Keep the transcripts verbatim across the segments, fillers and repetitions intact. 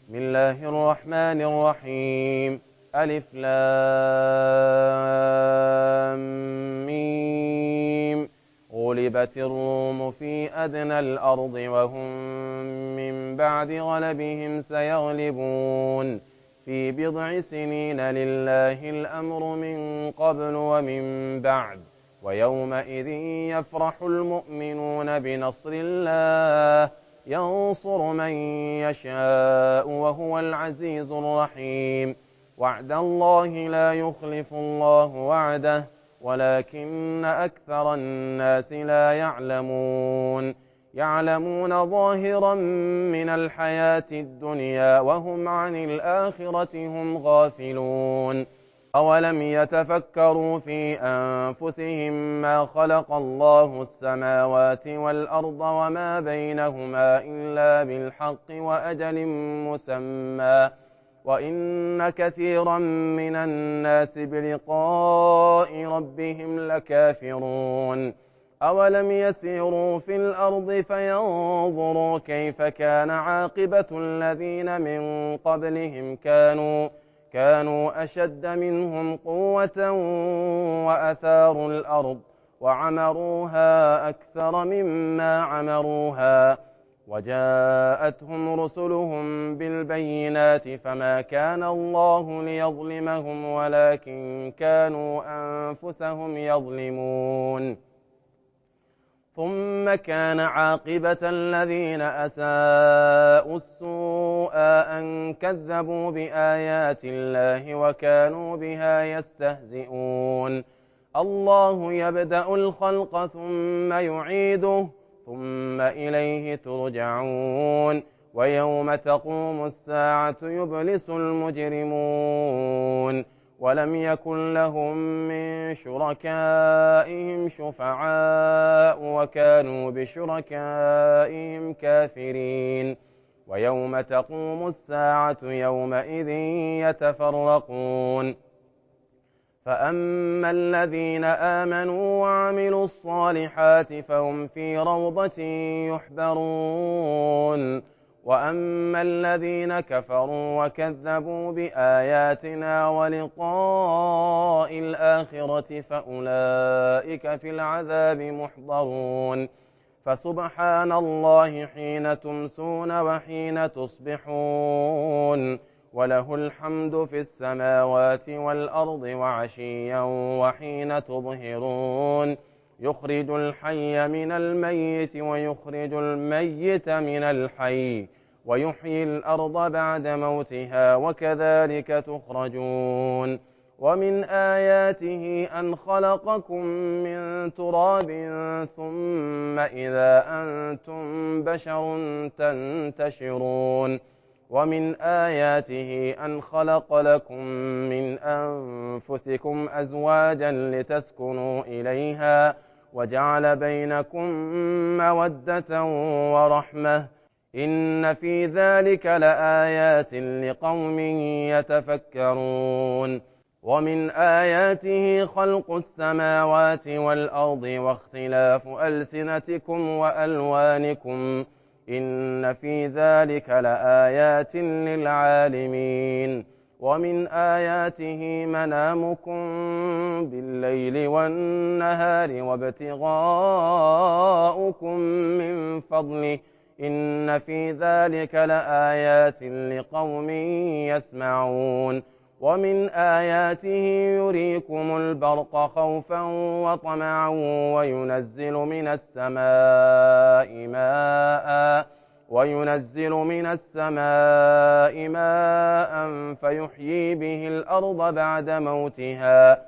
بسم الله الرحمن الرحيم. ألف لام ميم. غلبت الروم في أدنى الأرض وهم من بعد غلبهم سيغلبون في بضع سنين لله الأمر من قبل ومن بعد ويومئذ يفرح المؤمنون بنصر الله ينصر من يشاء وهو العزيز الرحيم. وعد الله لا يخلف الله وعده ولكن أكثر الناس لا يعلمون. يعلمون ظاهرا من الحياة الدنيا وهم عن الآخرة هم غافلون. أولم يتفكروا في أنفسهم ما خلق الله السماوات والأرض وما بينهما إلا بالحق وأجل مسمى وإن كثيرا من الناس بلقاء ربهم لكافرون. أولم يسيروا في الأرض فينظروا كيف كان عاقبة الذين من قبلهم كانوا كانوا أشد منهم قوة وأثاروا الأرض وعمروها أكثر مما عمروها وجاءتهم رسلهم بالبينات فما كان الله ليظلمهم ولكن كانوا أنفسهم يظلمون. ثم كان عاقبة الذين أساءوا السوء أن كذبوا بآيات الله وكانوا بها يستهزئون. الله يبدأ الخلق ثم يعيده ثم إليه ترجعون. ويوم تقوم الساعة يبلس المجرمون ولم يكن لهم من شركائهم شفعاء وكانوا بشركائهم كافرين. ويوم تقوم الساعة يومئذ يتفرقون. فأما الذين آمنوا وعملوا الصالحات فهم في روضة يحبرون وأما الذين كفروا وكذبوا بآياتنا ولقاء الآخرة فأولئك في العذاب محضرون. فسبحان الله حين تمسون وحين تصبحون وله الحمد في السماوات والأرض وعشيا وحين تظهرون. يخرج الحي من الميت ويخرج الميت من الحي ويحيي الأرض بعد موتها وكذلك تخرجون. ومن آياته أن خلقكم من تراب ثم إذا أنتم بشر تنتشرون. ومن آياته أن خلق لكم من أنفسكم أزواجا لتسكنوا إليها وجعل بينكم مودة ورحمة إن في ذلك لآيات لقوم يتفكرون. ومن آياته خلق السماوات والأرض واختلاف ألسنتكم وألوانكم إن في ذلك لآيات للعالمين. ومن آياته منامكم بالليل والنهار وابتغاؤكم من فضله إن في ذلك لآيات لقوم يسمعون. ومن آياته يريكم البرق خوفا وطمعا وينزل من السماء ماء وينزل من السماء ماء فيحيي به الأرض بعد موتها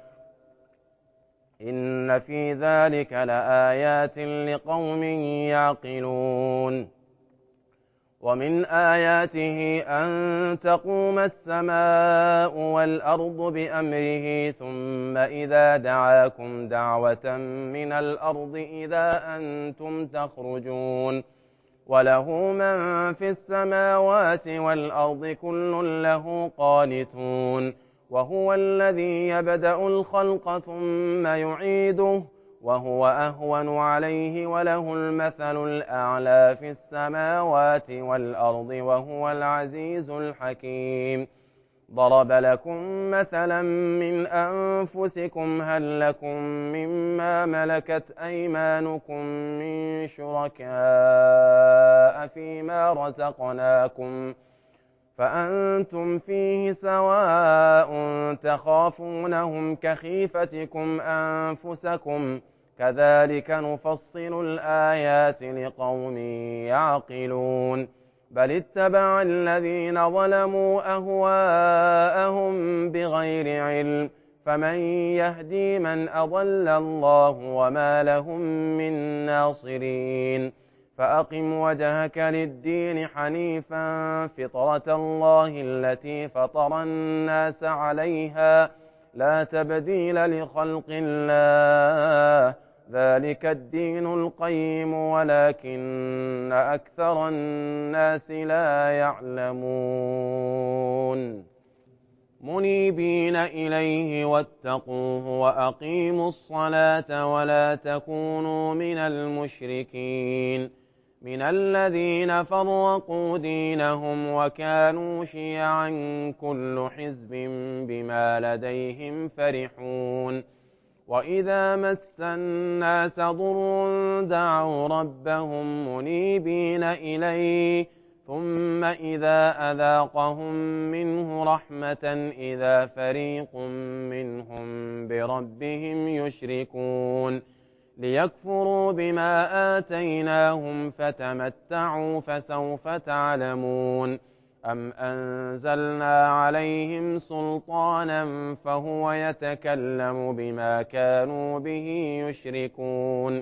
إن في ذلك لآيات لقوم يعقلون. ومن آياته أن تقوم السماء والأرض بأمره ثم إذا دعاكم دعوة من الأرض إذا أنتم تخرجون. وله من في السماوات والأرض كل له قانتون. وهو الذي يبدأ الخلق ثم يعيده وهو أهون عليه وله المثل الأعلى في السماوات والأرض وهو العزيز الحكيم ضرب لكم مثلا من أنفسكم هل لكم مما ملكت أيمانكم من شركاء فيما رزقناكم فأنتم فيه سواء تخافونهم كخيفتكم أنفسكم كذلك نفصل الآيات لقوم يعقلون بل اتبع الذين ظلموا أهواءهم بغير علم فمن يهدي من أضل الله وما لهم من ناصرين فأقم وجهك للدين حنيفا فطرة الله التي فطر الناس عليها لا تبديل لخلق الله ذلك الدين القيم ولكن أكثر الناس لا يعلمون منيبين إليه واتقوه وأقيموا الصلاة ولا تكونوا من المشركين من الذين فرقوا دينهم وكانوا شيعا كل حزب بما لديهم فرحون وإذا مس الناس ضر دعوا ربهم منيبين إليه ثم إذا أذاقهم منه رحمة إذا فريق منهم بربهم يشركون ليكفروا بما آتيناهم فتمتعوا فسوف تعلمون أم أنزلنا عليهم سلطانا فهو يتكلم بما كانوا به يشركون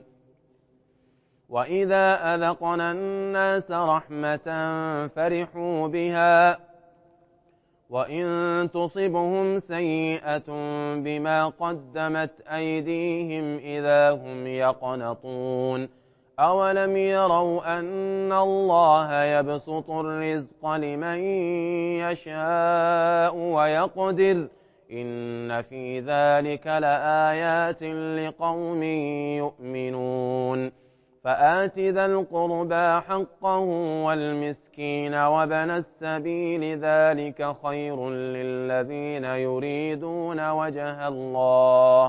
وإذا أذقنا الناس رحمة فرحوا بها وإن تصبهم سيئة بما قدمت أيديهم إذا هم يقنطون أولم يروا أن الله يبسط الرزق لمن يشاء ويقدر إن في ذلك لآيات لقوم يؤمنون فآت ذا القربى حقه والمسكين وابن السبيل ذلك خير للذين يريدون وجه الله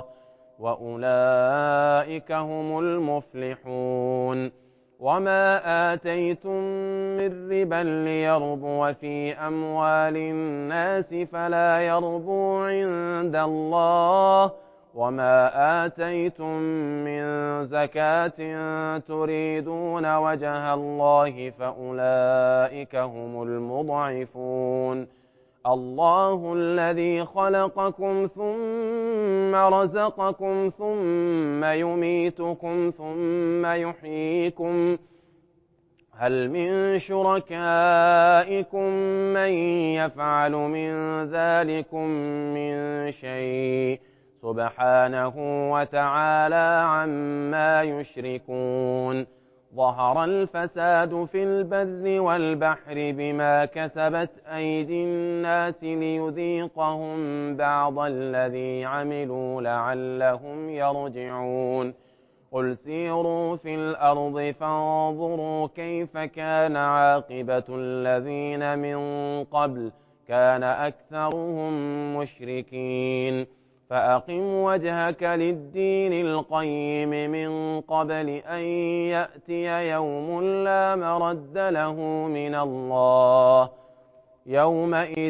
وأولئك هم المفلحون وما آتيتم من ربا ليربو في أموال الناس فلا يربو عند الله وما آتيتم من زكاة تريدون وجه الله فأولئك هم المضعفون الله الذي خلقكم ثم رزقكم ثم يميتكم ثم يحييكم هل من شركائكم من يفعل من ذلكم من شيء سبحانه وتعالى عما يشركون ظهر الفساد في البر والبحر بما كسبت أيدي الناس ليذيقهم بعض الذي عملوا لعلهم يرجعون قل سيروا في الأرض فانظروا كيف كان عاقبة الذين من قبل كان أكثرهم مشركين فأقم وجهك للدين القيم من قبل أن يأتي يوم لا مرد له من الله يومئذ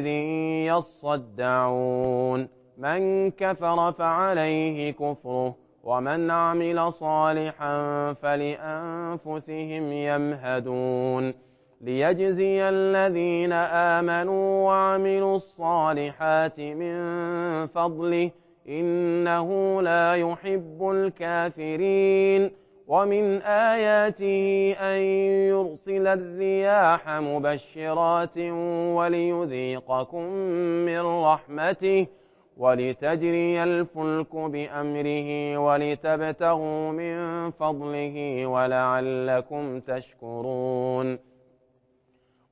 يصدعون من كفر فعليه كفره ومن عمل صالحا فلأنفسهم يمهدون ليجزي الذين آمنوا وعملوا الصالحات من فضله إنه لا يحب الكافرين ومن آياته أن يرسل الرياح مبشرات وليذيقكم من رحمته ولتجري الفلك بأمره ولتبتغوا من فضله ولعلكم تشكرون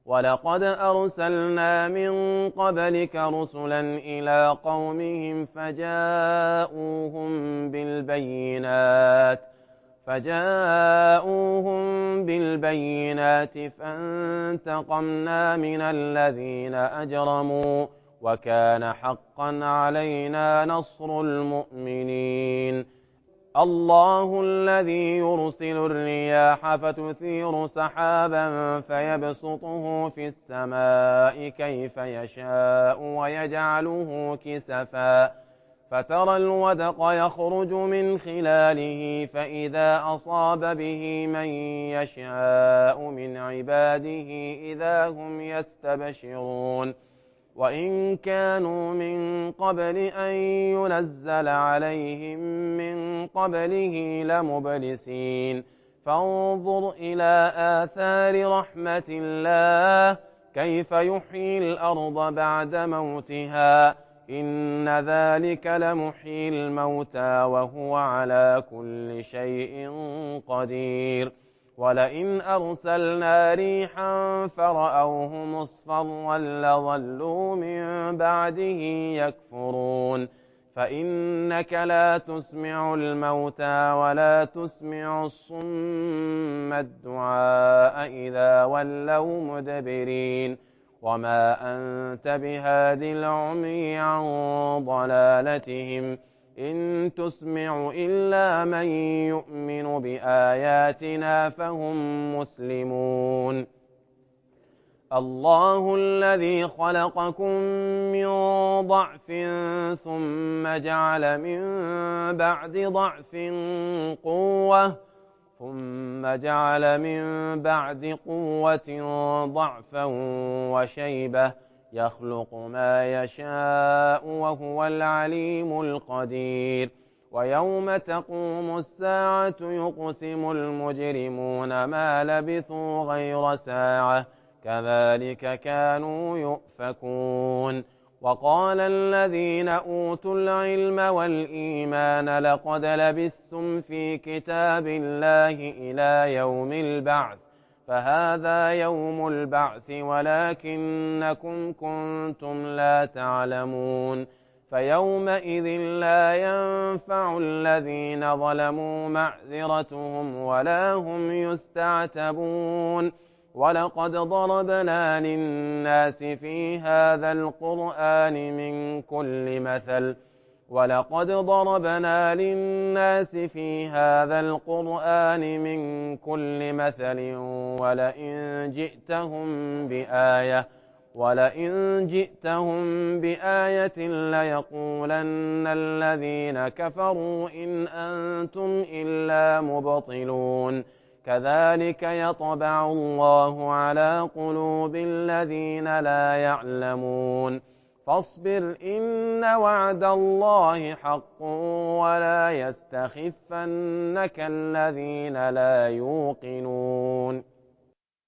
ولقد أرسلنا من قبلك رسلا إلى قومهم فجاءوهم بالبينات فجاءوهم بالبينات فانتقمنا من الذين أجرموا وكان حقا علينا نصر المؤمنين الله الذي يرسل الرياح فتثير سحابا فيبسطه في السماء كيف يشاء ويجعله كسفا فترى الودق يخرج من خلاله فإذا أصاب به من يشاء من عباده إذا هم يستبشرون وإن كانوا من قبل أن ينزل عليهم من قبله لمبلسين فانظر إلى آثار رحمة الله كيف يحيي الأرض بعد موتها إن ذلك لمحيي الموتى وهو على كل شيء قدير ولئن أرسلنا ريحا فرأوه مصفرا لظلوا من بعده يكفرون فإنك لا تسمع الموتى ولا تسمع الصم الدعاء إذا ولوا مدبرين وما أنت بهاد العمي عن ضلالتهم إن تسمع إلا من يؤمن بآياتنا فهم مسلمون الله الذي خلقكم من ضعف ثم جعل من بعد ضعف قوة ثم جعل من بعد قوة ضعفا وشيبة يخلق ما يشاء وهو العليم القدير ويوم تقوم الساعة يقسم المجرمون ما لبثوا غير ساعة كذلك كانوا يؤفكون وقال الذين أوتوا العلم والإيمان لقد لبثتم في كتاب الله إلى يوم البعث فهذا يوم البعث ولكنكم كنتم لا تعلمون فيومئذ لا ينفع الذين ظلموا معذرتهم ولا هم يستعتبون ولقد ضربنا للناس في هذا القرآن من كل مثل ولقد ضربنا للناس في هذا القرآن من كل مثل ولئن جئتهم بآية ولئن جئتهم بآية ليقولن الذين كفروا إن أنتم إلا مبطلون كذلك يطبع الله على قلوب الذين لا يعلمون فاصبر إن وعد الله حق ولا يستخفنك الذين لا يوقنون